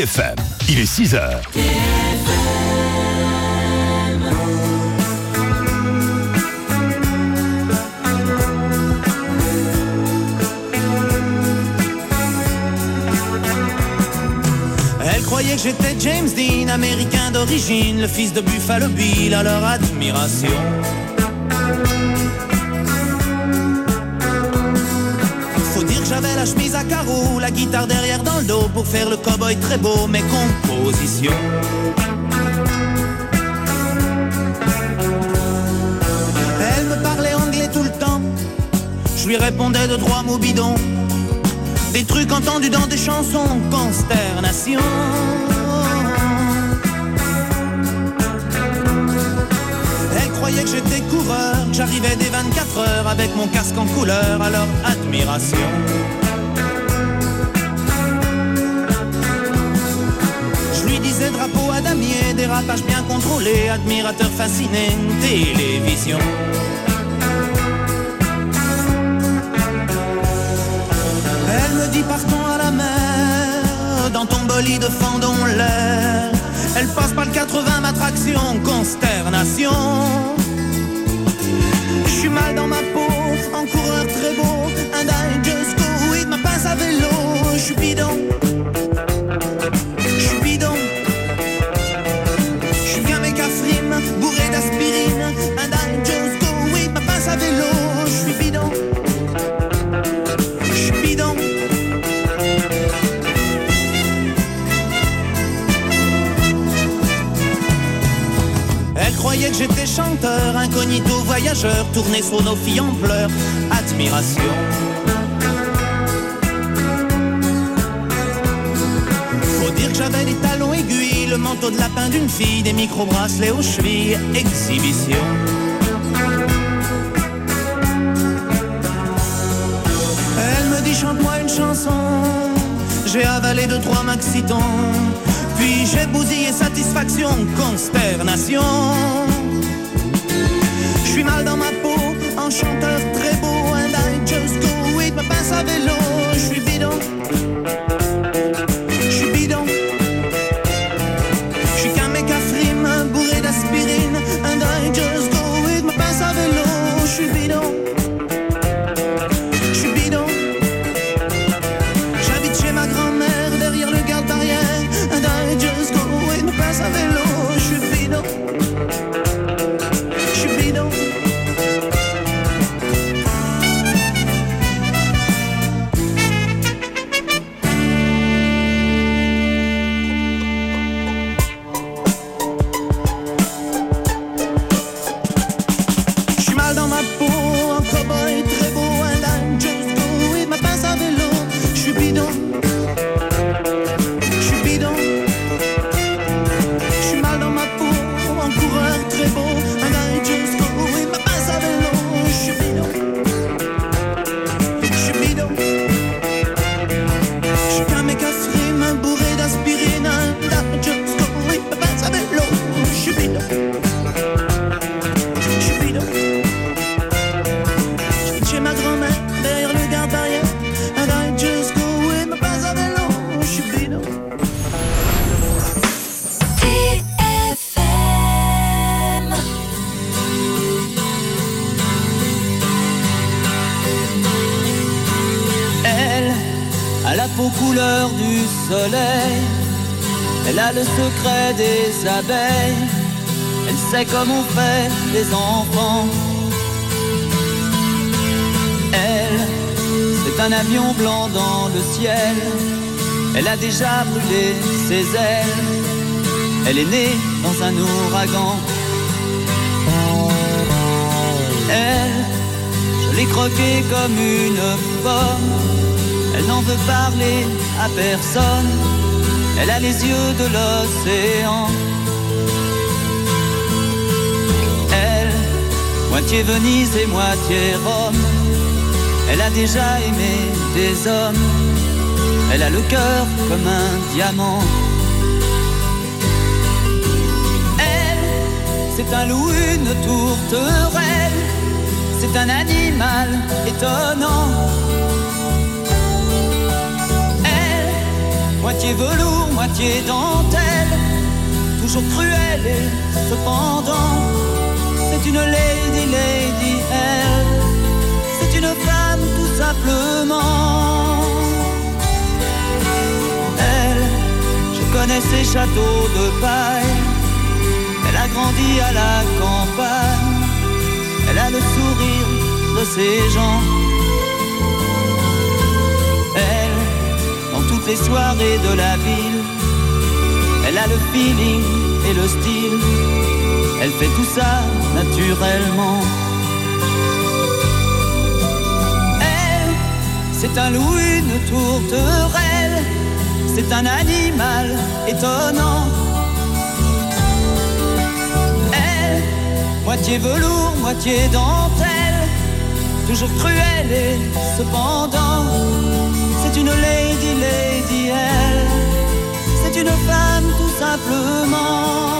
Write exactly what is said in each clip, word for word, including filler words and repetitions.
F M, il est six heures. Elle croyait que j'étais James Dean, américain d'origine, le fils de Buffalo Bill, à leur admiration. Faut dire que j'avais la chemise à carreaux, la guitare derrière dans le dos, pour faire le cow-boy très beau, mes compositions. Elle me parlait anglais tout le temps, je lui répondais de trois mots bidons. Des trucs entendus dans des chansons, consternation. Elle croyait que j'étais coureur, que j'arrivais des vingt-quatre heures avec mon casque en couleur, à leur admiration. Je lui disais drapeau à damier, dérapage bien contrôlé, admirateur fasciné, télévision. Elle me dit partons à la mer, dans ton bolide fendons l'air. Elle passe par le quatre-vingts, ma traction, consternation. Je suis mal dans ma peau, en coureur très beau, and I just go with ma pince à vélo. Je suis bidon, je suis bidon. Je suis bien mécafrime, bourré d'aspirine, and I just go with ma pince à vélo. Je suis bidon. Elle croyait que j'étais chanteur, incognito voyageur, tourné sur nos filles en pleurs, admiration. Faut dire que j'avais les talons aiguilles, le manteau de lapin d'une fille, des micro-bracelets aux chevilles, exhibition. Elle me dit chante-moi une chanson, j'ai avalé deux trois maxitons. Puis j'ai bousillé satisfaction, consternation. Je suis mal dans ma peau, en chanteur très beau, and I just go with ma pince à vélo. Je suis bidon, je suis bidon. Je suis qu'un mécafrime, bourré d'aspirine, and I just go with ma pince à vélo. Je suis bidon, je suis bidon. J'habite chez ma grand-mère, derrière le garde-barrière, and I just go with ma pince à vélo. Je suis bidon, je suis bidon. Je suis mal dans ma peau, un cow-boy très beau, and I just go with ma pince à vélo. Je suis bidon. Aux couleurs du soleil, elle a le secret des abeilles, elle sait comment on fait les enfants. Elle, c'est un avion blanc dans le ciel, elle a déjà brûlé ses ailes, elle est née dans un ouragan. Elle, je l'ai croquée comme une pomme. Elle n'en veut parler à personne, elle a les yeux de l'océan. Elle, moitié Venise et moitié Rome, elle a déjà aimé des hommes, elle a le cœur comme un diamant. Elle, c'est un loup, une tourterelle, c'est un animal étonnant. Moitié velours, moitié moitié dentelle, toujours cruelle et cependant, c'est une lady, lady, elle, c'est une femme tout simplement. Elle, je connais ses châteaux de paille, elle a grandi à la campagne, elle a le sourire de ces gens. Elle, dans toutes les soirées de la ville, elle a le feeling et le style, elle fait tout ça naturellement. Elle, c'est un loup, une tourterelle, c'est un animal étonnant. Elle, moitié velours, moitié dentelle, toujours cruelle et cependant, c'est une lady, lady, elle, c'est une femme tout simplement.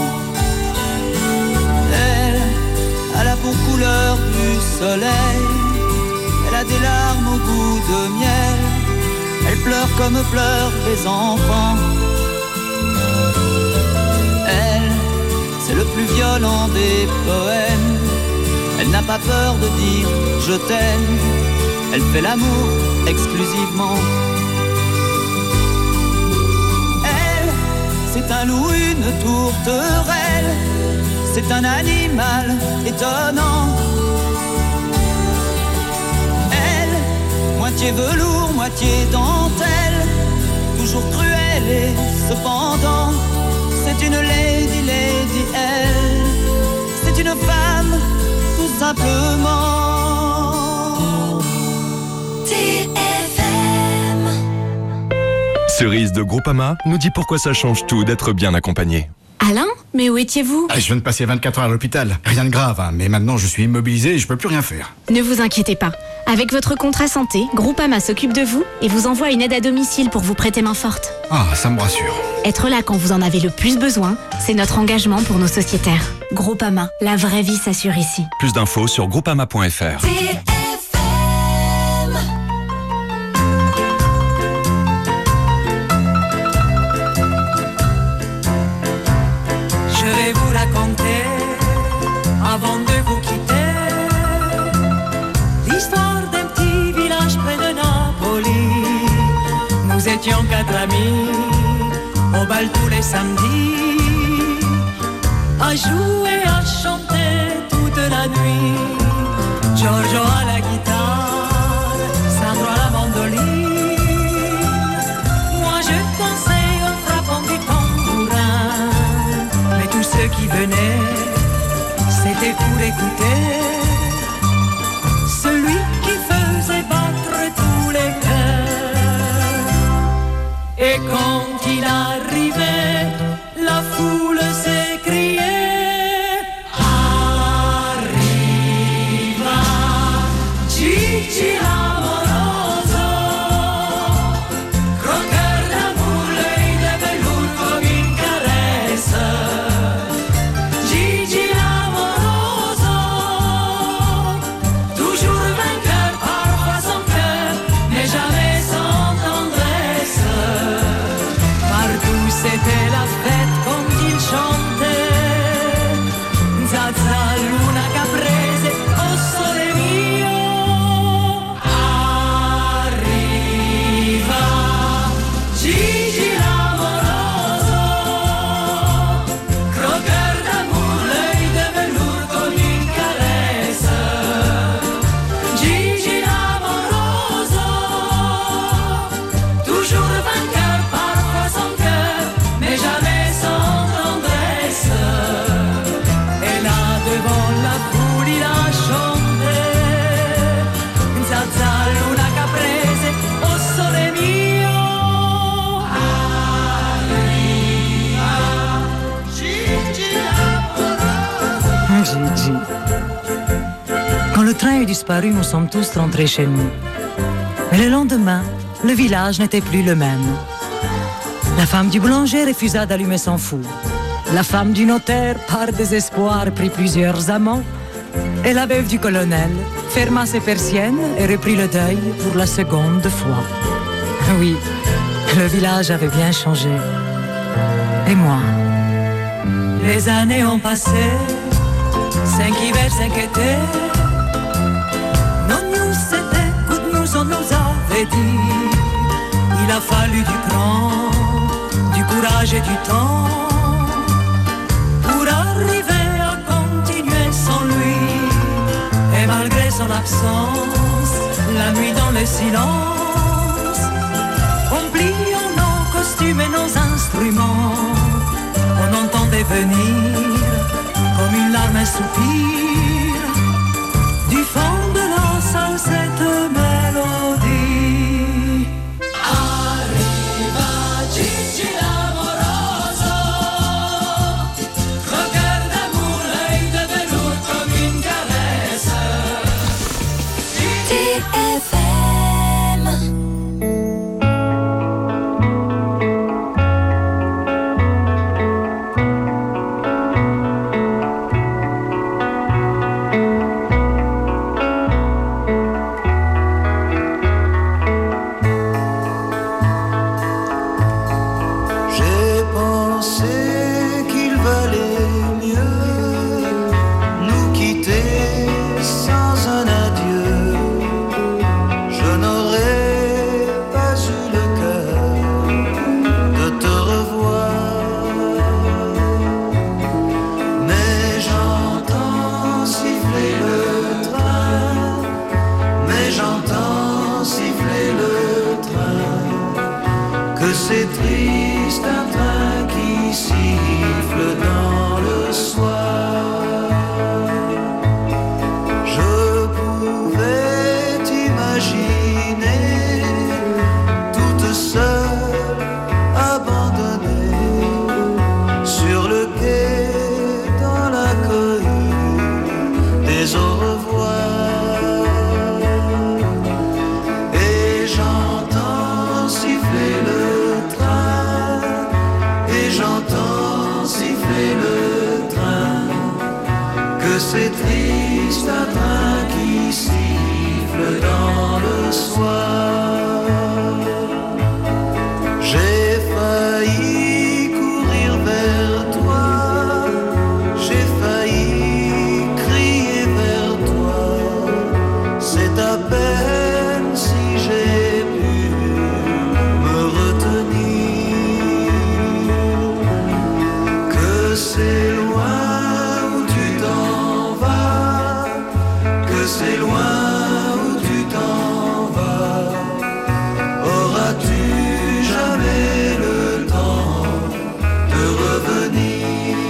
Elle a la peau couleur du soleil, elle a des larmes au goût de miel, elle pleure comme pleurent les enfants. Elle, c'est le plus violent des poèmes, elle n'a pas peur de dire je t'aime, elle fait l'amour exclusivement. Elle, c'est un loup, une tourterelle, c'est un animal étonnant. Elle, moitié velours, moitié dentelle, toujours cruelle et cependant, c'est une lady, lady, elle, c'est une femme tout simplement. T F M. Cerise de Groupama nous dit pourquoi ça change tout d'être bien accompagné. Alain, mais où étiez-vous ? ah, Je viens de passer vingt-quatre heures à l'hôpital. Rien de grave, hein, mais maintenant je suis immobilisé et je peux plus rien faire. Ne vous inquiétez pas. Avec votre contrat santé, Groupama s'occupe de vous et vous envoie une aide à domicile pour vous prêter main forte. Ah, ça me rassure. Être là quand vous en avez le plus besoin, c'est notre engagement pour nos sociétaires. Groupama, la vraie vie s'assure ici. Plus d'infos sur groupama point f r. T F M. Je vais vous raconter, avant de vous quitter, l'histoire d'un petit village près de Napoli. Nous étions quatre amis, au bal tous les samedis, à jouer, à chanter toute la nuit. Giorgio à la guitare, Sandro à la mandoline, moi je dansais en frappant du tambourin. Mais tous ceux qui venaient, c'était pour écouter celui qui faisait battre tous les cœurs. Et quand il arrivait, la foule s'écriait: arriva Gigi l'amoroso, croqueur d'amour, l'œil de velours comme une caresse. Gigi l'amoroso, toujours vainqueur, parfois sans cœur, mais jamais sans tendresse. Partout c'était la fête quand il chantait Zaza, Luna, Caprese, oh sole mio. Arriva Gigi l'amoroso, croqueur d'amour, l'œil de velours comme une caresse. Gigi l'amoroso, toujours vainqueur, parfois sans cœur, mais jamais sans tendresse. Et là devant la foule il a chanté Zaza, Luna, Caprese, oh sole mio. Arriva Gigi l'amoroso. Gigi. Quand le train est disparu, nous sommes tous rentrés chez nous. Mais le lendemain, le village n'était plus le même. La femme du boulanger refusa d'allumer son four. La femme du notaire, par désespoir, prit plusieurs amants. Et la veuve du colonel ferma ses persiennes et reprit le deuil pour la seconde fois. Oui, le village avait bien changé. et moi. Les années ont passé, cinq hivers, cinq étés. Non news, c'était good news, on nous avait dit. Il a fallu du cran, du courage et du temps pour arriver à continuer sans lui. Et malgré son absence, la nuit dans le silence, on pliant nos costumes et nos instruments, on entendait venir comme une larme, un soupir du fond de la salle cette mélodie. Arriva Gigi l'amoroso, cœur d'amour, l'œil de velours comme une caresse. T F M. C'est triste un train qui siffle dans le soir. Je pouvais t'imaginer toute seule, abandonnée sur le quai dans la cohue des au revoir. Et j'entends siffler le j'entends siffler le train, que c'est triste un train qui siffle dans le soir. J'ai failli courir vers toi, j'ai failli crier vers toi, c'est à peine si j'ai pu me retenir. C'est loin où tu t'en vas, que c'est loin où tu t'en vas. Auras-tu jamais le temps de revenir?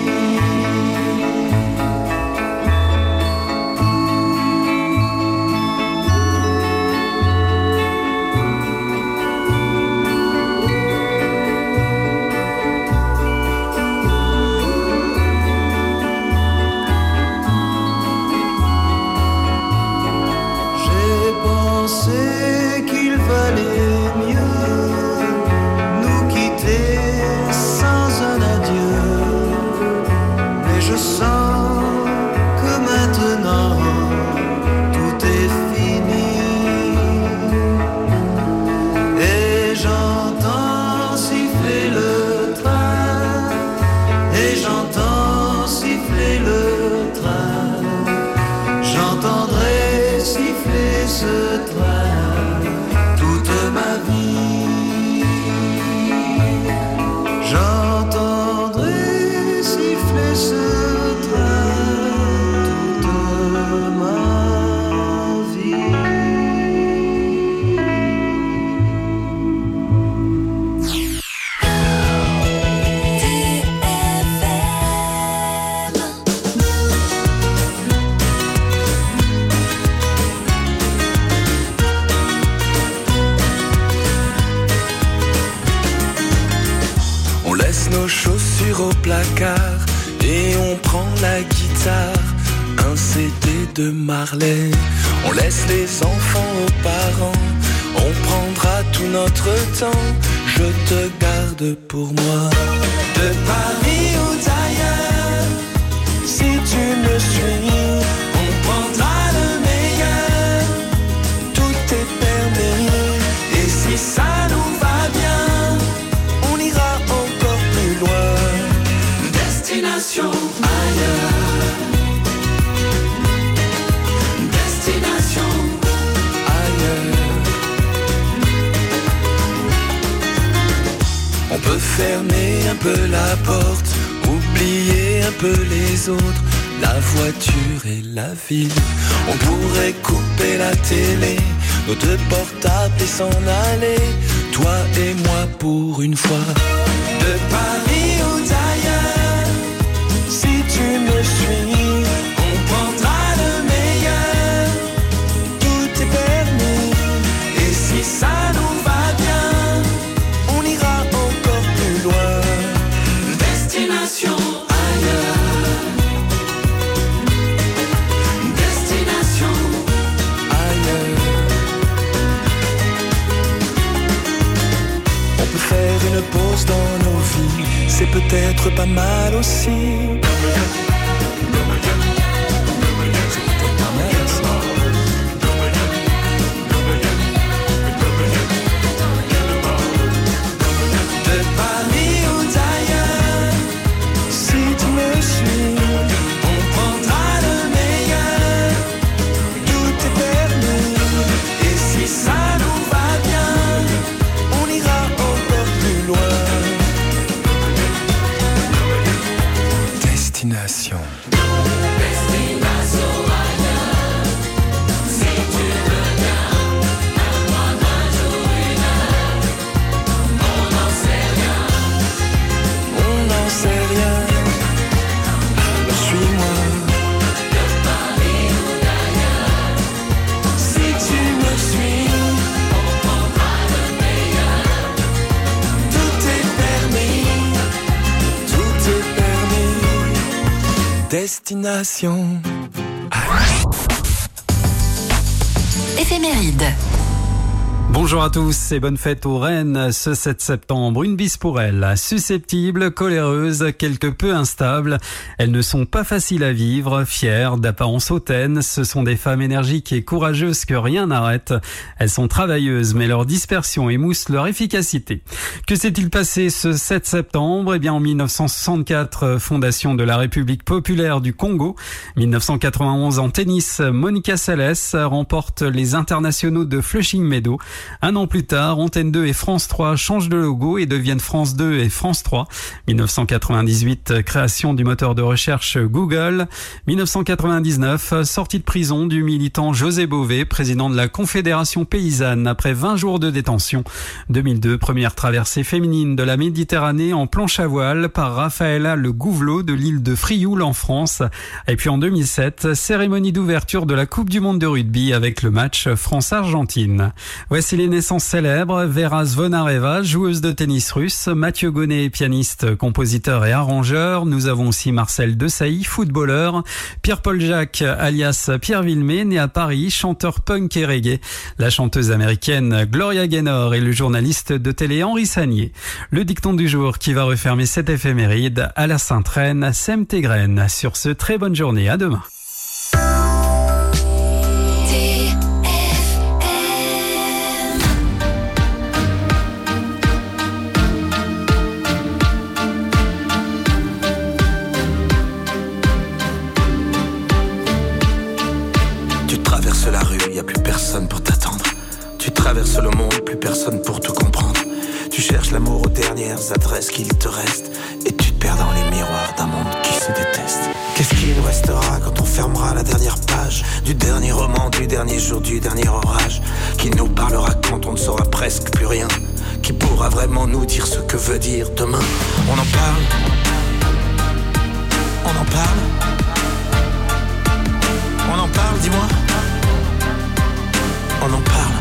C'est qu'il valait mieux nous quitter sans un adieu. Mais je sens que maintenant tout est fini. Et j'entends siffler le train, et j'entends siffler le train. J'entendrai siffler ce train toute ma vie. J'entendrai siffler ce train toute ma vie. Nos chaussures au placard et on prend la guitare, un C D de Marley. On laisse les enfants aux parents, on prendra tout notre temps. Je te garde pour moi, de Paris ou d'ailleurs. Si tu me suis, on prendra le meilleur. Tout est permis et si ça nous va bien, on ira encore plus loin. fermer un peu la porte, oublier un peu les autres, la voiture et la ville. On pourrait couper la télé, nos deux portables et s'en aller, toi et moi pour une fois. De Paris ou d'ailleurs, si tu me suis, on prendra le meilleur, tout est permis. Et si ça nous va bien, on ira encore plus loin. Destination ailleurs. Destination ailleurs. On peut faire une pause dans nos vies, c'est peut-être pas mal aussi. Destination. Destination ailleurs. Si tu veux bien, donne-moi un jour, une heure. On n'en sait rien. On n'en sait rien. Alors suis-moi. De Paris ou d'ailleurs. Si tu me suis, on prendra le meilleur. Tout est permis. Tout est permis. Destination. Éphéméride. Bonjour à tous et bonne fête aux reines ce sept septembre. Une bise pour elles. Susceptibles, coléreuses, quelque peu instables. Elles ne sont pas faciles à vivre, fières, d'apparence hautaine. Ce sont des femmes énergiques et courageuses que rien n'arrête. Elles sont travailleuses, mais leur dispersion émousse leur efficacité. Que s'est-il passé ce sept septembre? Eh bien, en mille neuf cent soixante-quatre, fondation de la République populaire du Congo. mille neuf cent quatre-vingt-onze, en tennis, Monica Seles remporte les internationaux de Flushing Meadows. Un an plus tard, Antenne deux et France trois changent de logo et deviennent France deux et France trois. mille neuf cent quatre-vingt-dix-huit, création du moteur de recherche Google. mille neuf cent quatre-vingt-dix-neuf, sortie de prison du militant José Bové, président de la Confédération paysanne, après vingt jours de détention. deux mille deux, première traversée féminine de la Méditerranée en planche à voile par Raphaëla Le Gouvelot de l'île de Frioul en France. Et puis en deux mille sept, cérémonie d'ouverture de la Coupe du Monde de rugby avec le match France-Argentine. Voici les naissances célèbres. Vera Zvonareva, joueuse de tennis russe. Mathieu Gonnet, pianiste, compositeur et arrangeur. Nous avons aussi Marcel Desailly, footballeur. Pierre-Paul Jacques, alias Pierre Villemé, né à Paris, chanteur punk et reggae. La chanteuse américaine Gloria Gaynor et le journaliste de télé Henri Sagnier. Le dicton du jour qui va refermer cette éphéméride. À la Sainte-Reine, sème tes graines. Sur ce, très bonne journée. À demain. La rue, y a plus personne pour t'attendre. Tu traverses le monde, plus personne pour tout comprendre. Tu cherches l'amour aux dernières adresses qu'il te reste, et tu te perds dans les miroirs d'un monde qui se déteste. Qu'est-ce qu'il nous restera quand on fermera la dernière page du dernier roman, du dernier jour, du dernier orage? Qui nous parlera quand on ne saura presque plus rien? Qui pourra vraiment nous dire ce que veut dire demain? On en parle. On en parle. On en parle, dis-moi. On en parle.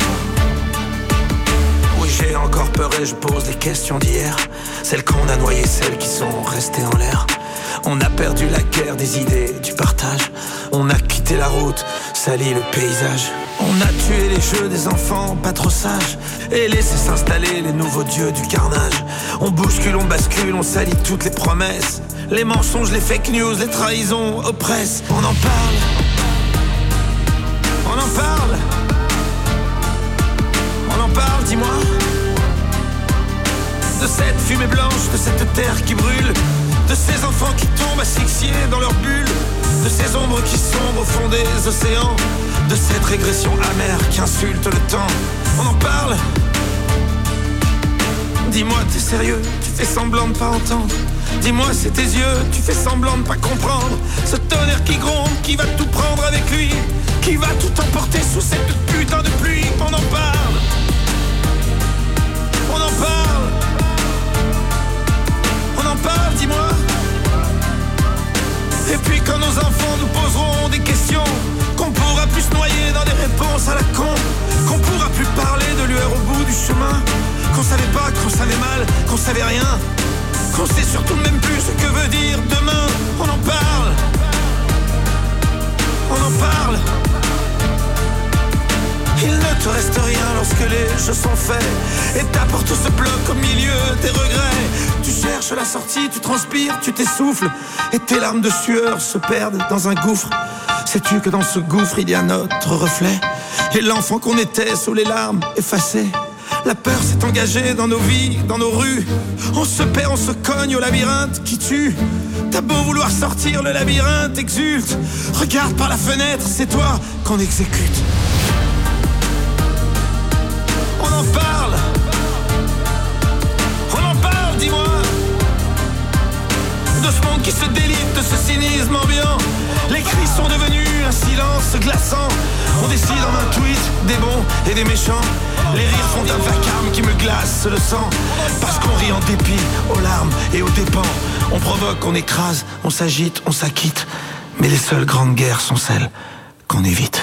Oui, j'ai encore peur et je pose les questions d'hier, celles qu'on a noyées, celles qui sont restées en l'air. On a perdu la guerre des idées, du partage. On a quitté la route, sali le paysage. On a tué les jeux des enfants pas trop sages et laissé s'installer les nouveaux dieux du carnage. On bouscule, on bascule, on salit toutes les promesses, les mensonges, les fake news, les trahisons oppressent. On en parle. On en parle. On en parle, dis-moi. De cette fumée blanche, de cette terre qui brûle, de ces enfants qui tombent asphyxiés dans leur bulle, de ces ombres qui sombrent au fond des océans, de cette régression amère qui insulte le temps. On en parle. Dis-moi, t'es sérieux, tu fais semblant de pas entendre. Dis-moi, c'est tes yeux, tu fais semblant de pas comprendre. Ce tonnerre qui gronde, qui va tout prendre avec lui, qui va tout emporter sous cette putain de pluie. On en parle, on en parle, on en parle, dis-moi. Et puis quand nos enfants nous poseront des questions, qu'on pourra plus se noyer dans des réponses à la con, qu'on pourra plus parler de lueur au bout du chemin, qu'on savait pas, qu'on savait mal, qu'on savait rien, qu'on sait surtout même plus ce que veut dire demain. On en parle, on en parle. Il ne te reste rien lorsque les jeux sont faits et ta porte se bloque au milieu des regrets. Tu cherches la sortie, tu transpires, tu t'essouffles et tes larmes de sueur se perdent dans un gouffre. Sais-tu que dans ce gouffre il y a notre reflet et l'enfant qu'on était sous les larmes effacées. La peur s'est engagée dans nos vies, dans nos rues. On se perd, on se cogne au labyrinthe qui tue. T'as beau vouloir sortir, le labyrinthe exulte. Regarde par la fenêtre, c'est toi qu'on exécute. On en parle, on en parle, dis-moi. De ce monde qui se délite, de ce cynisme ambiant. Les cris sont devenus un silence glaçant. On décide en un tweet des bons et des méchants. Les rires font un vacarme qui me glace le sang. Parce qu'on rit en dépit, aux larmes et aux dépens. On provoque, on écrase, on s'agite, on s'acquitte. Mais les seules grandes guerres sont celles qu'on évite.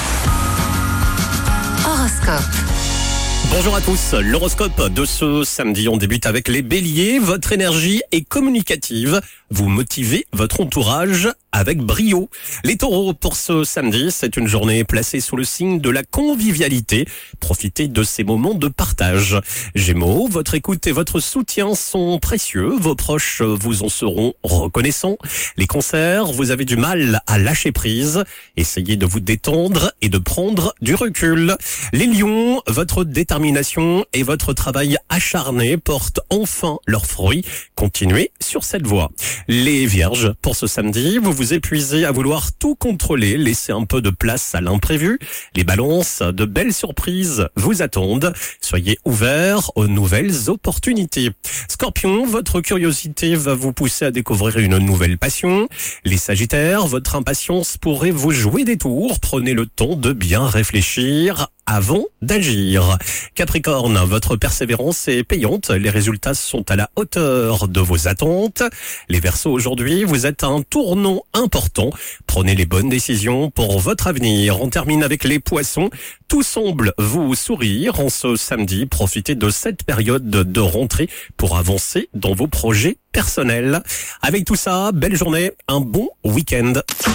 Horoscope. Bonjour à tous, l'horoscope de ce samedi, on débute avec les béliers. Votre énergie est communicative, vous motivez votre entourage avec brio. Les taureaux, pour ce samedi, c'est une journée placée sous le signe de la convivialité. Profitez de ces moments de partage. Gémeaux, votre écoute et votre soutien sont précieux, vos proches vous en seront reconnaissants. Les cancers, vous avez du mal à lâcher prise, essayez de vous détendre et de prendre du recul. Les lions, votre détermination et votre travail acharné portent enfin leurs fruits. Continuez sur cette voie. Les vierges, pour ce samedi, vous vous épuisez à vouloir tout contrôler, laissez un peu de place à l'imprévu. Les balances, de belles surprises vous attendent. Soyez ouverts aux nouvelles opportunités. Scorpion, votre curiosité va vous pousser à découvrir une nouvelle passion. Les sagittaires, votre impatience pourrait vous jouer des tours. Prenez le temps de bien réfléchir avant d'agir. Capricorne, votre persévérance est payante, les résultats sont à la hauteur de vos attentes. Les Verseaux, aujourd'hui, vous êtes à un tournant important. Prenez les bonnes décisions pour votre avenir. On termine avec les Poissons. Tout semble vous sourire en ce samedi. Profitez de cette période de rentrée pour avancer dans vos projets personnels. Avec tout ça, belle journée, un bon week-end.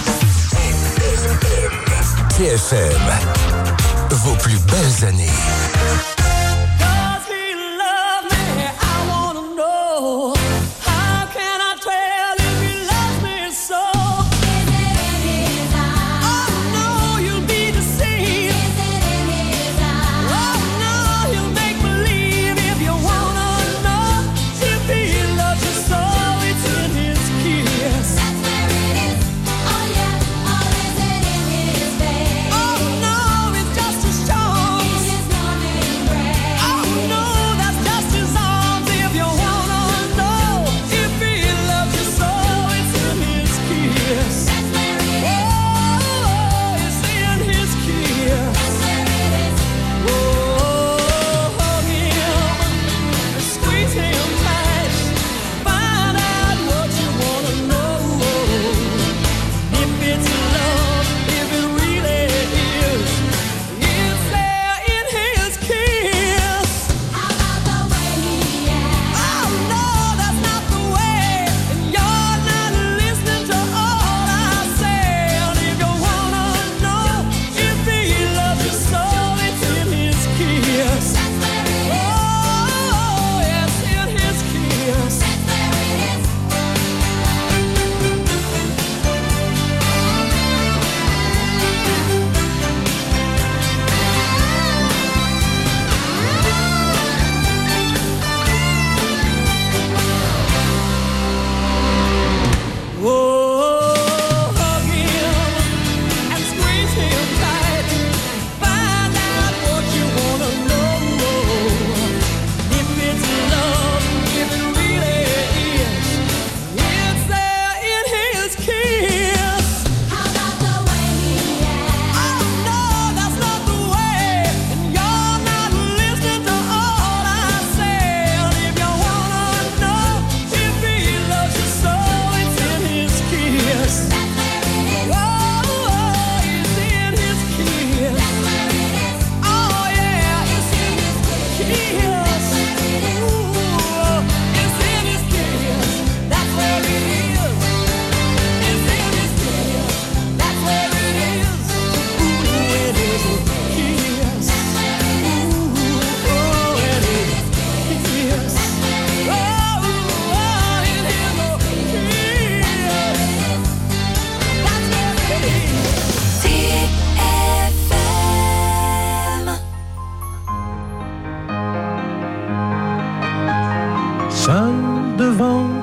T F M. Vos plus belles années.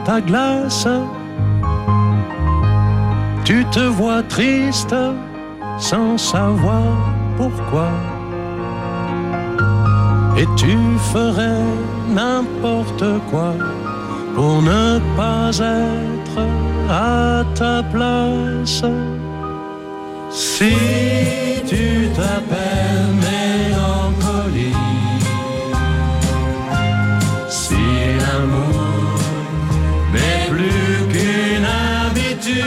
ta glace. Tu te vois triste sans savoir pourquoi. Et tu ferais n'importe quoi pour ne pas être à ta place. Si tu t'appelles mélancolie, si l'amour n'est plus qu'une habitude,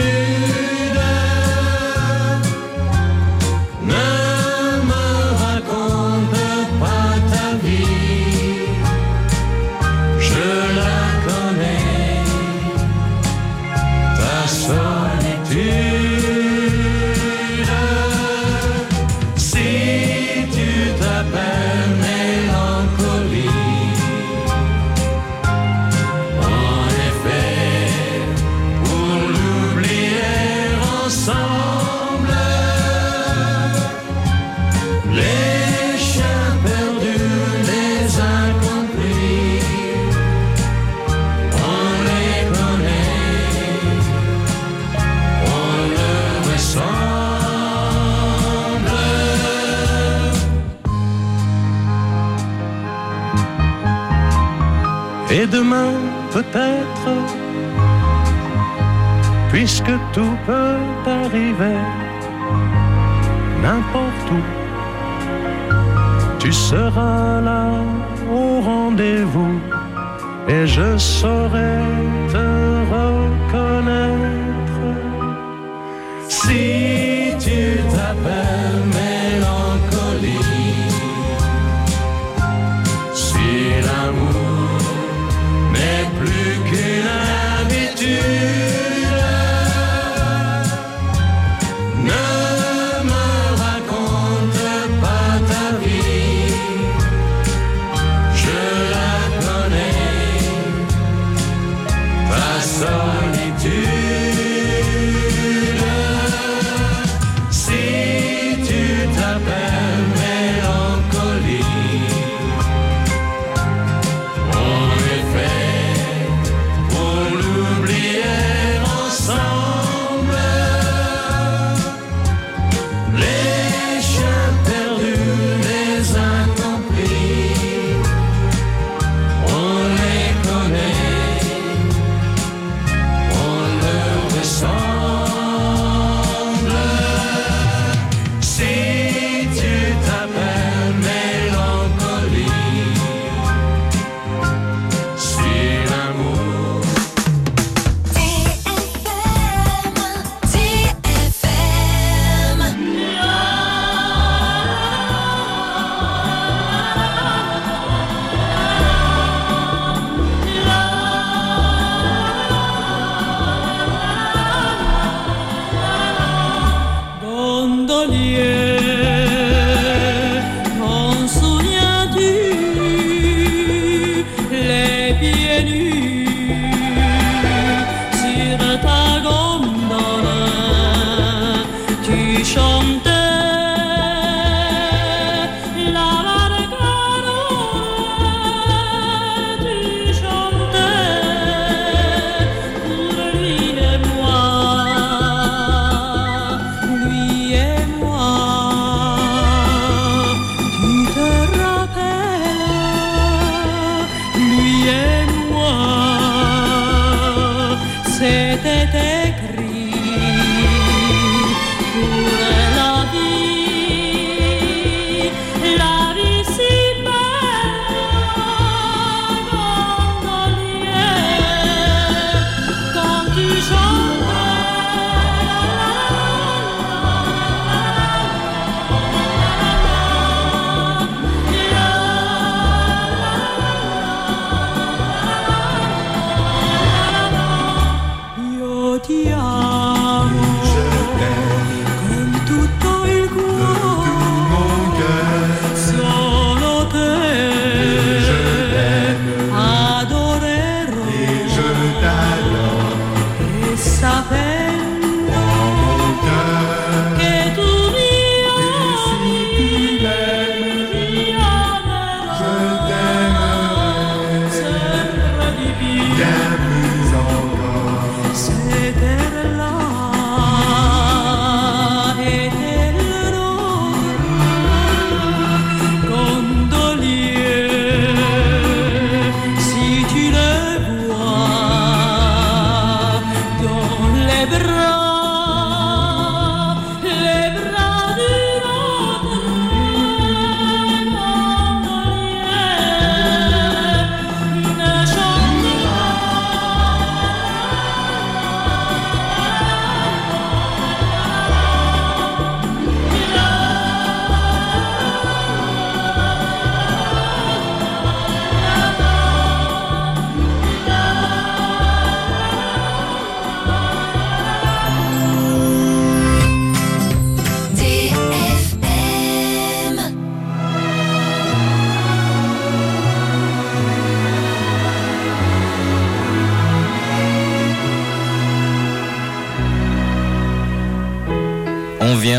ne me raconte pas ta vie, je la connais, ta solitude. Si tu t'appelles mélancolie, en effet, pour l'oublier ensemble, les chiens perdus, les incompris, on les connaît, on leur ressemble. Et demain, peut-être, puisque tout peut arriver, n'importe où, tu seras là au rendez-vous et je saurai te reconnaître. Si tu t'appelles mélancolie, si l'amour n'est plus qu'une habitude, ne me raconte pas ta vie, je la connais, ta solitude.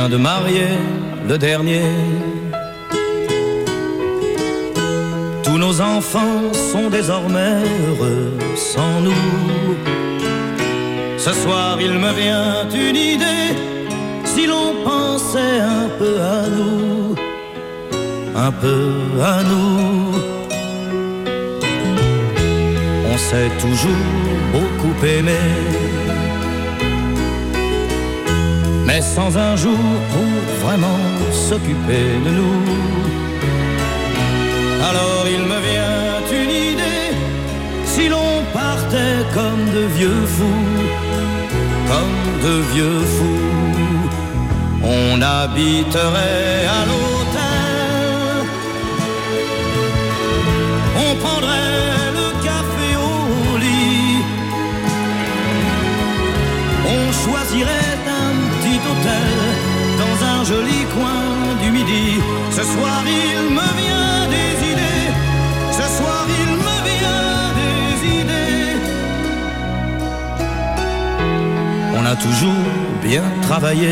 vient de marier le dernier. Tous nos enfants sont désormais heureux sans nous. Ce soir il me vient une idée, si l'on pensait un peu à nous, un peu à nous. On s'est toujours beaucoup aimé, mais sans un jour pour vraiment s'occuper de nous. Alors il me vient une idée, si l'on partait comme de vieux fous, comme de vieux fous, on habiterait à l'hôtel, on prendrait le café au lit, on choisirait un petit hôtel dans un joli coin du midi. Ce soir il me vient des idées, ce soir il me vient des idées. On a toujours bien travaillé,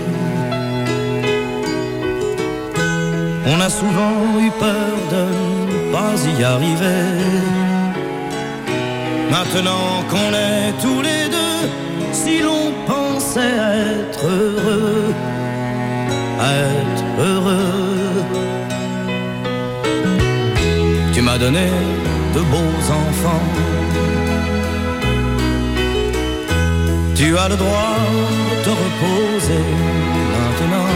on a souvent eu peur de ne pas y arriver. Maintenant qu'on est tous les deux, si l'on pensait être heureux, être heureux. Tu m'as donné de beaux enfants, tu as le droit de te reposer maintenant.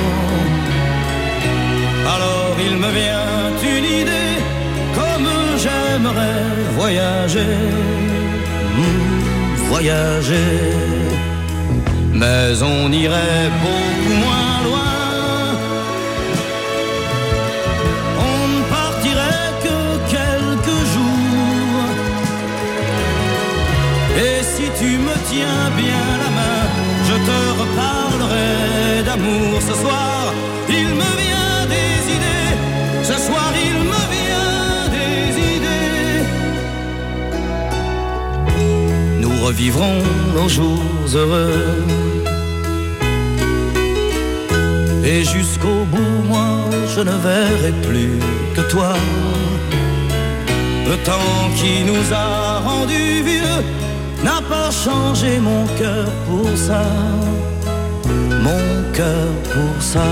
Alors il me vient une idée, comme j'aimerais voyager, mmh, voyager. Mais on irait beaucoup moins loin, on ne partirait que quelques jours. Et si tu me tiens bien la main, je te reparlerai d'amour. Ce soir, il me vient des idées, ce soir il me vient des idées. Nous revivrons nos jours heureux, et jusqu'au bout, moi, je ne verrai plus que toi. Le temps qui nous a rendus vieux n'a pas changé mon cœur pour ça, mon cœur pour ça.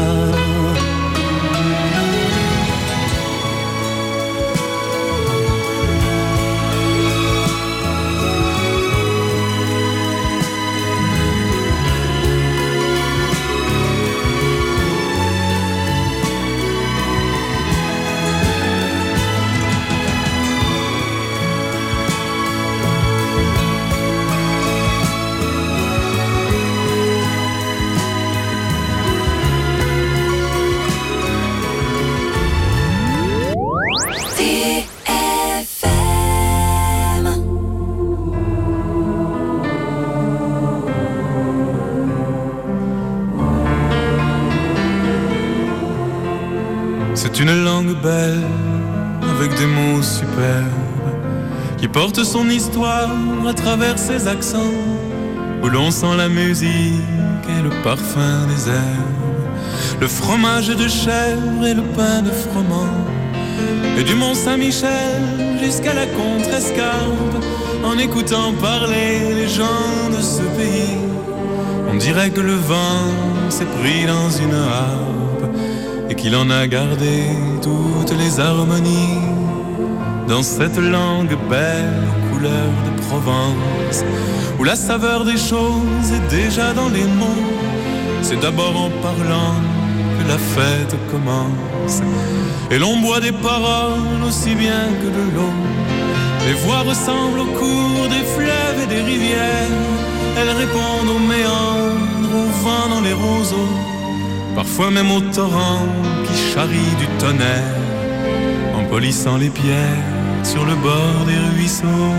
C'est une langue belle, avec des mots superbes, qui porte son histoire à travers ses accents, où l'on sent la musique et le parfum des herbes, le fromage de chèvre et le pain de froment, et du Mont Saint-Michel jusqu'à la Contrescarpe. En écoutant parler les gens de ce pays, on dirait que le vent s'est pris dans une harpe et qu'il en a gardé toutes les harmonies. Dans cette langue belle aux couleurs de Provence, où la saveur des choses est déjà dans les mots, c'est d'abord en parlant que la fête commence. Et l'on boit des paroles aussi bien que de l'eau. Les voix ressemblent au cours des fleuves et des rivières. Elles répondent aux méandres, au vent dans les roseaux, parfois même au torrent qui charrie du tonnerre, en polissant les pierres sur le bord des ruisseaux.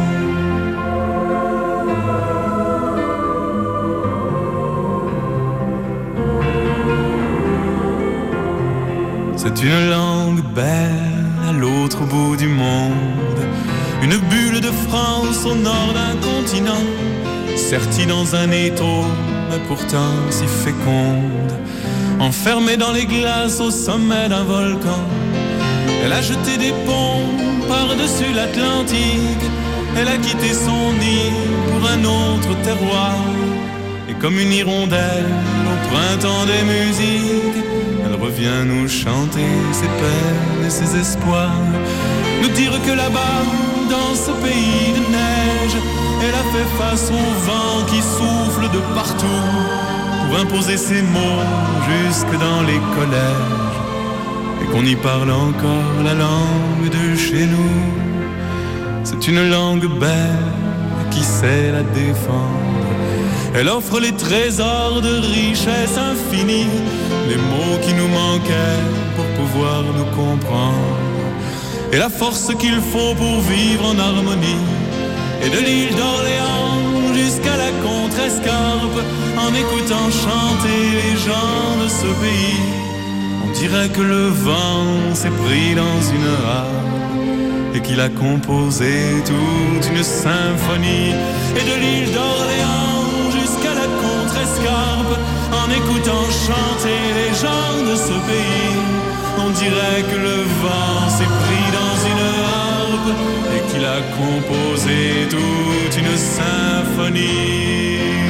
C'est une langue belle à l'autre bout du monde, une bulle de France au nord d'un continent, sertie dans un étau, mais pourtant si féconde. enfermée dans les glaces au sommet d'un volcan. Elle a jeté des ponts par-dessus l'Atlantique, elle a quitté son nid pour un autre terroir. Et comme une hirondelle au printemps des musiques, elle revient nous chanter ses peines et ses espoirs, nous dire que là-bas, dans ce pays de neige, elle a fait face au vent qui souffle de partout pour imposer ses mots jusque dans les collèges, et qu'on y parle encore la langue de chez nous. C'est une langue belle qui sait la défendre. Elle offre les trésors de richesse infinie, les mots qui nous manquaient pour pouvoir nous comprendre, et la force qu'il faut pour vivre en harmonie. Et de l'île d'Orléans jusqu'à la Contrescarpe, en écoutant chanter les gens de ce pays, on dirait que le vent s'est pris dans une harpe et qu'il a composé toute une symphonie. Et de l'île d'Orléans jusqu'à la Contrescarpe, en écoutant chanter les gens de ce pays, on dirait que le vent s'est pris dans une harpe et qu'il a composé toute une symphonie.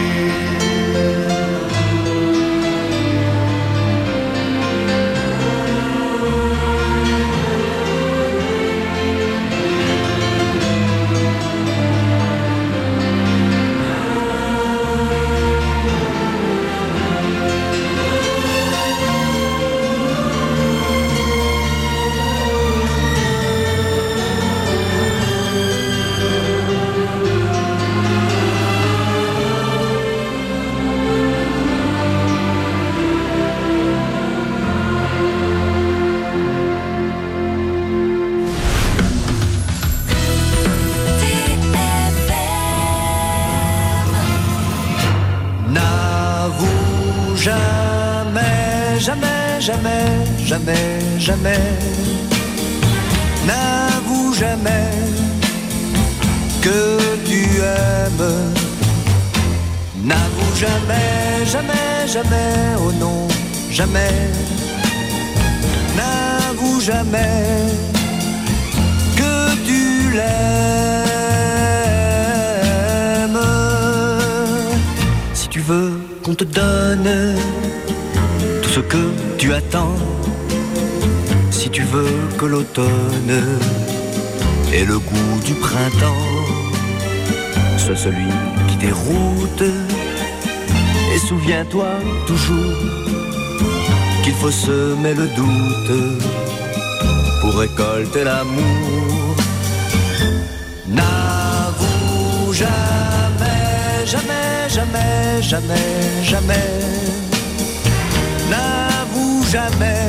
Jamais, jamais, jamais, n'avoue jamais que tu aimes. N'avoue jamais, jamais, jamais, oh non, jamais. N'avoue jamais que tu l'aimes. Si tu veux qu'on te donne ce que tu attends, si tu veux que l'automne ait le goût du printemps, sois celui qui déroute, et souviens-toi toujours qu'il faut semer le doute pour récolter l'amour. N'avoue jamais, jamais, jamais, jamais, jamais. N'avoue jamais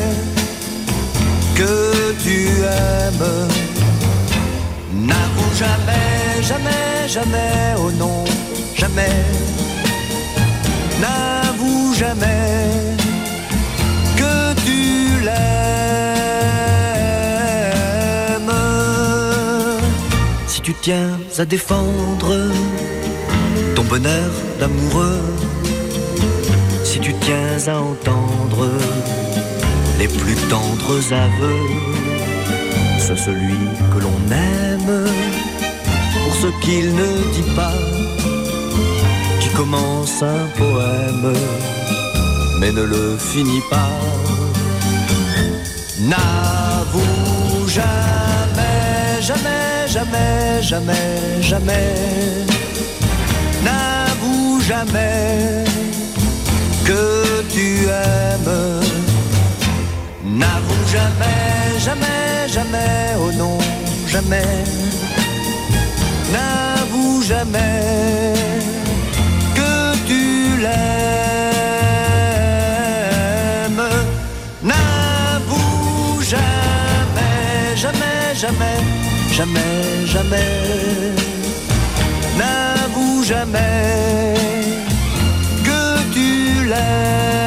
que tu aimes. N'avoue jamais, jamais, jamais, oh non, jamais. N'avoue jamais que tu l'aimes. Si tu tiens à défendre ton bonheur d'amoureux, si tu tiens à entendre les plus tendres aveux, sois celui que l'on aime pour ce qu'il ne dit pas, qui commence un poème mais ne le finit pas. N'avoue jamais, jamais, jamais, jamais, jamais. N'avoue jamais que tu aimes. N'avoue jamais, jamais, jamais, oh non, jamais. N'avoue jamais que tu l'aimes. N'avoue jamais, jamais, jamais, jamais, jamais. N'avoue jamais que tu l'aimes.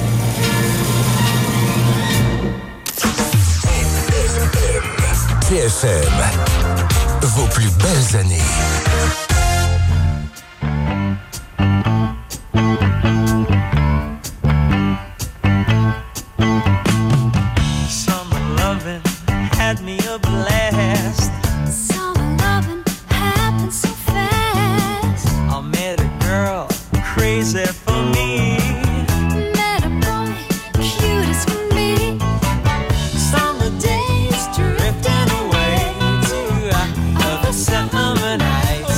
C F F M, vos plus belles années. Summer loving had me a blast. Summer loving happened so fast. I met a girl crazy for me. Met a boy cute as can be. Summer days drifting away to other summer nights.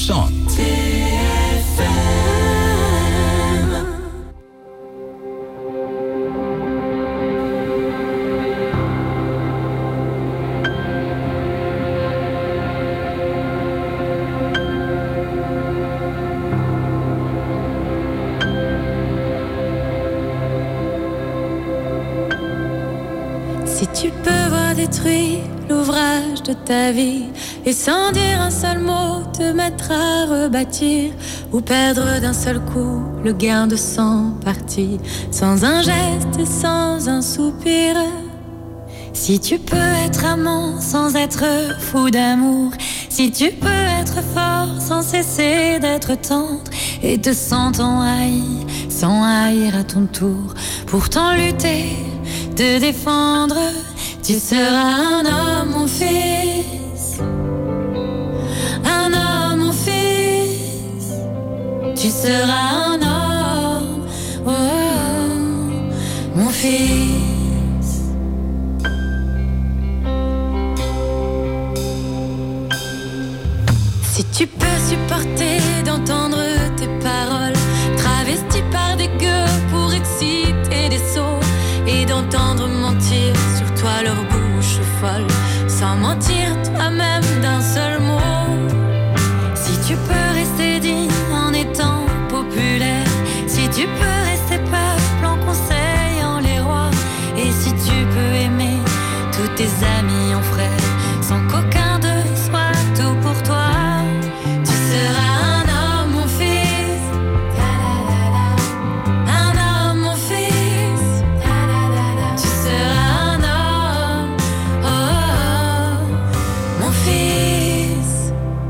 chante. Si tu peux voir détruire l'ouvrage de ta vie et sans dire un seul mot te mettre à rebâtir ou perdre d'un seul coup le gain de cent parties sans un geste et sans un soupir. Si tu peux être amant sans être fou d'amour, si tu peux être fort sans cesser d'être tendre et te sentant haï sans haïr à ton tour, pourtant lutter, te défendre, tu seras un homme, mon fils. Un homme, mon fils. Tu seras un homme, oh, oh, mon fils. Si tu peux supporter d'entendre tes paroles travesties par des gueux pour exciter des sots, et d'entendre mentir sur toi leur bouche folle, sans mentir toi-même d'un seul mot. Si tu peux rester digne en étant populaire, si tu peux rester peuple en conseillant les rois, et si tu peux aimer tous tes amis en frères, sans qu'aucun d'eux soit tout pour toi, tu seras un homme, mon fils. Un homme, mon fils. Tu seras un homme, oh, oh, mon fils.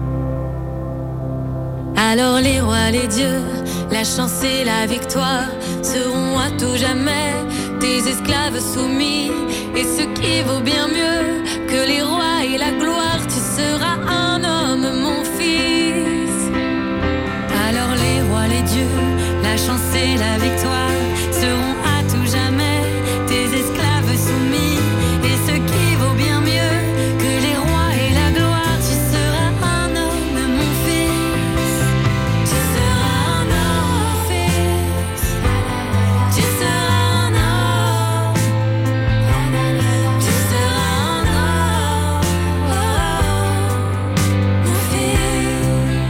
Alors les rois, les dieux, la chance et la victoire seront à tout jamais tes esclaves soumis. Et ce qui vaut bien mieux que les rois et la gloire, tu seras un homme, mon fils. Alors les rois, les dieux, la chance et la victoire seront à tout jamais tes esclaves soumis. Et ce qui vaut bien mieux que les rois et la gloire, tu seras un homme, mon fils. Tu seras un homme, mon fils. Tu seras un homme. Tu seras un homme, oh, mon fils.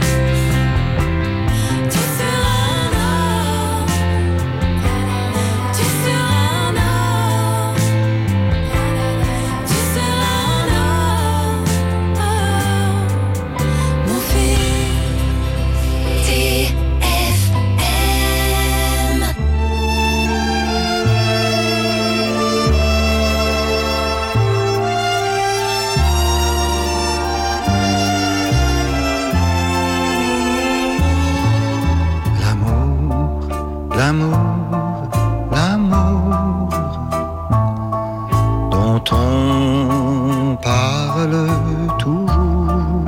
Tu seras un homme. Tu seras un homme. Tu seras un homme, oh, mon fils. T F M. L'amour, l'amour, l'amour dont on parle toujours.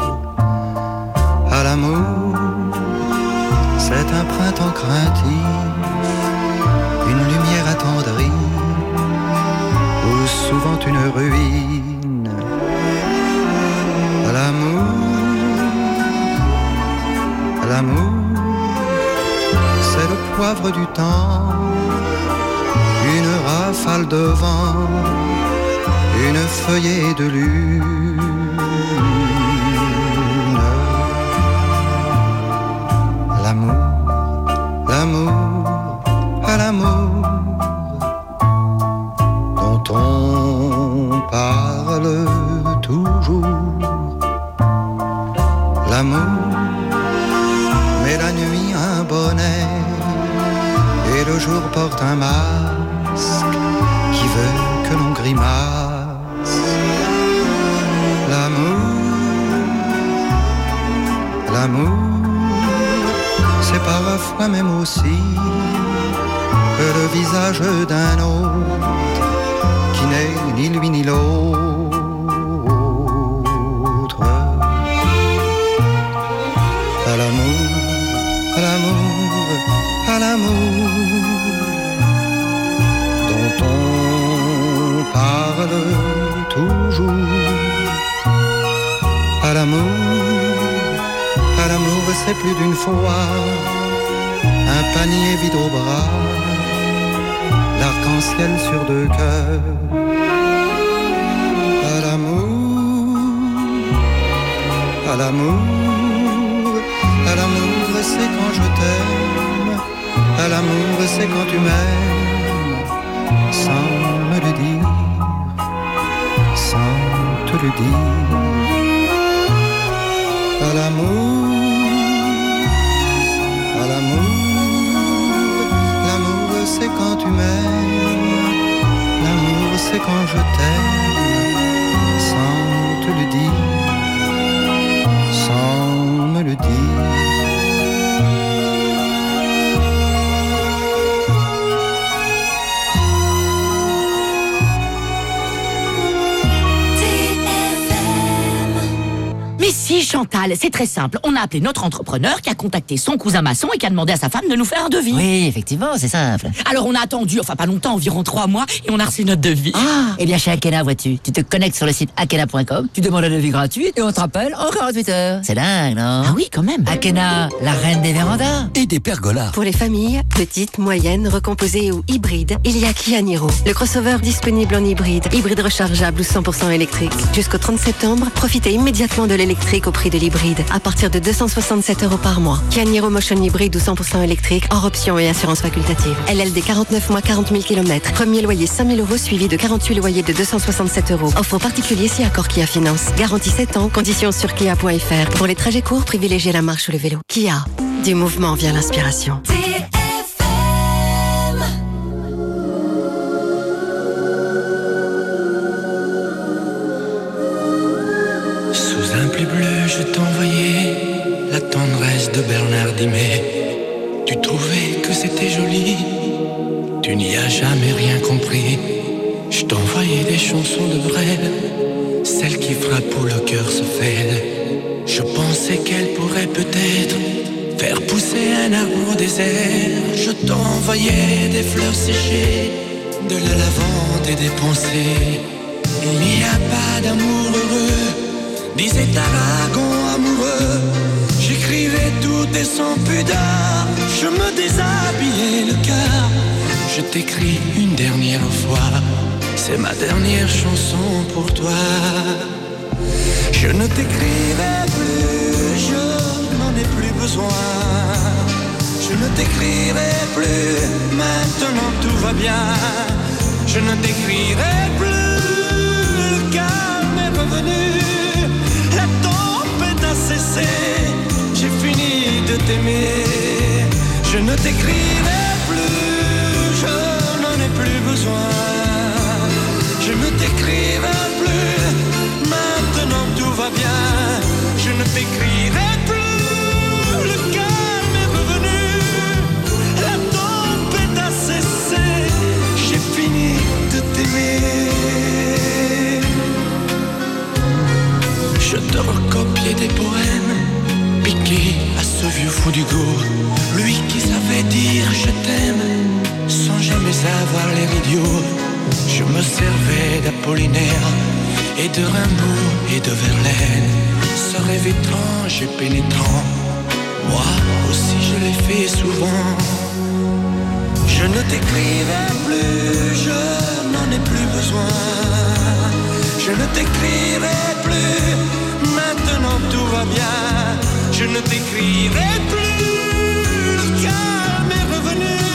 À l'amour, c'est un printemps craintif, une lumière attendrie, ou souvent une ruine. À l'amour, à l'amour, c'est le poivre du temps, une rafale de vent, une feuillée de lune. L'amour, l'amour, à l'amour dont on parle toujours. L'amour met la nuit un bonnet et le jour porte un masque qui veut que l'on grimace. L'amour, l'amour, c'est parfois même aussi le visage d'un autre qui n'est ni lui ni l'autre. À l'amour, à l'amour, à l'amour dont on parle toujours. À l'amour, à À l'amour c'est plus d'une fois un panier vide au bras, l'arc-en-ciel sur deux cœurs. À l'amour, à l'amour, à l'amour c'est quand je t'aime, à l'amour c'est quand tu m'aimes, sans me le dire, sans te le dire. À l'amour, à l'amour, l'amour c'est quand tu m'aimes, l'amour c'est quand je t'aime, sans te le dire, sans me le dire. Mais si, Chantal, c'est très simple. On a appelé notre entrepreneur qui a contacté son cousin maçon et qui a demandé à sa femme de nous faire un devis. Oui, effectivement, c'est simple. Alors on a attendu, enfin pas longtemps, environ trois mois, et on a reçu notre devis. Ah, eh bien chez Akena, vois-tu, tu te connectes sur le site akena point com, tu demandes un devis gratuit et on te rappelle en quarante-huit heures. C'est dingue, non? Ah oui, quand même. Akena, la reine des vérandas. Et des pergolas. Pour les familles, petites, moyennes, recomposées ou hybrides, il y a Kia Niro. Le crossover disponible en hybride, hybride rechargeable ou cent pour cent électrique. Jusqu'au trente septembre, profitez immédiatement de l'électrique au prix de l'hybride, à partir de deux cent soixante-sept euros par mois. Kia Niro Motion hybride ou cent pour cent électrique, hors option et assurance facultative. L L D quarante-neuf mois, quarante mille kilomètres. Premier loyer cinq mille euros suivi de quarante-huit loyers de deux cent soixante-sept euros. Offre particulier si accord Kia Finance. Garantie sept ans, conditions sur kia point f r. Pour les trajets courts, privilégiez la marche ou le vélo. Kia, du mouvement vient l'inspiration. Sous un pli bleu, je t'envoyais la tendresse de Bernard Dimet. Tu trouvais que c'était joli, tu n'y as jamais rien compris. Je t'envoyais des chansons de Brel, celles qui frappent où le cœur se fêle. Je pensais qu'elles pourraient peut-être faire pousser un arbre au désert. Je t'envoyais des fleurs séchées, de la lavande et des pensées. Il n'y a pas d'amour heureux, disait Aragon amoureux. J'écrivais tout et sans pudeur, je me déshabillais le cœur. Je t'écris une dernière fois, c'est ma dernière chanson pour toi. Je ne t'écrirai plus, je n'en ai plus besoin. Je ne t'écrirai plus, maintenant tout va bien. Je ne t'écrirai plus, le calme est revenu. La tempête a cessé, j'ai fini de t'aimer. Je ne t'écrirai plus, je n'en ai plus besoin. Je ne t'écrirai plus, maintenant tout va bien. Je ne t'écrirai plus, le calme est revenu. La tempête a cessé, j'ai fini de t'aimer. Je te recopiais des poèmes piqués à ce vieux fou d'Hugo, lui qui savait dire je t'aime sans jamais avoir l'air idiot. Je me servais d'Apollinaire et de Rimbaud et de Verlaine, ce rêve étrange et pénétrant, moi aussi je l'ai fait souvent. Je ne t'écrirai plus, je n'en ai plus besoin. Je ne t'écrirai plus, maintenant tout va bien. Je ne t'écrirai plus, le calme est revenu.